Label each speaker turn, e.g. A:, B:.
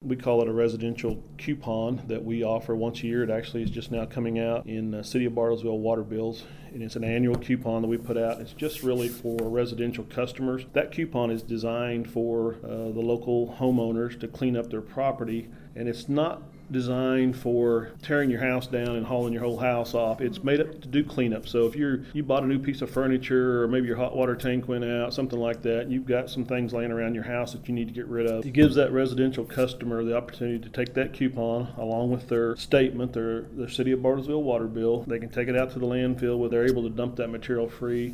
A: We call it a residential coupon that we offer once a year. It actually is just now coming out in City of Bartlesville water bills. And it's an annual coupon that we put out. It's just really for residential customers. That coupon is designed for the local homeowners to clean up their property, and it's not designed for tearing your house down and hauling your whole house off. It's made up to do cleanup. So if you bought a new piece of furniture, or maybe your hot water tank went out, something like that, you've got some things laying around your house that you need to get rid of. It gives that residential customer the opportunity to take that coupon along with their statement, their City of Bartlesville water bill. They can take it out to the landfill where they're able to dump that material free.